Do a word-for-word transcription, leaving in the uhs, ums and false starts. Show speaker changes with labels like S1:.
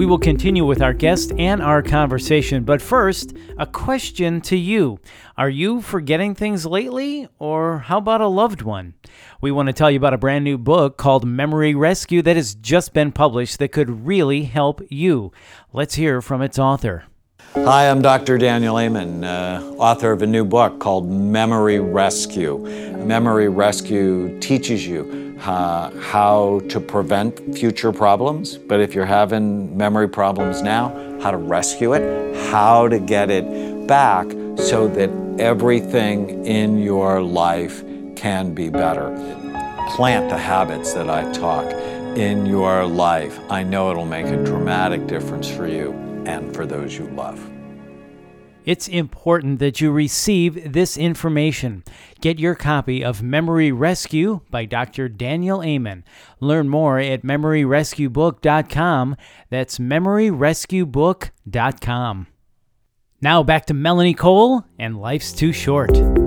S1: We will continue with our guest and our conversation, but first, a question to you. Are you forgetting things lately, or how about a loved one? We want to tell you about a brand new book called Memory Rescue that has just been published that could really help you. Let's hear from its author.
S2: Hi, I'm Doctor Daniel Amen, uh, author of a new book called Memory Rescue. Memory Rescue teaches you uh, how to prevent future problems, but if you're having memory problems now, how to rescue it, how to get it back so that everything in your life can be better. Plant the habits that I talk in your life. I know it'll make a dramatic difference for you and for those you love.
S1: It's important that you receive this information. Get your copy of Memory Rescue by Doctor Daniel Amen. Learn more at memory rescue book dot com. That's memory rescue book dot com. Now back to Melanie Cole and Life's Too Short.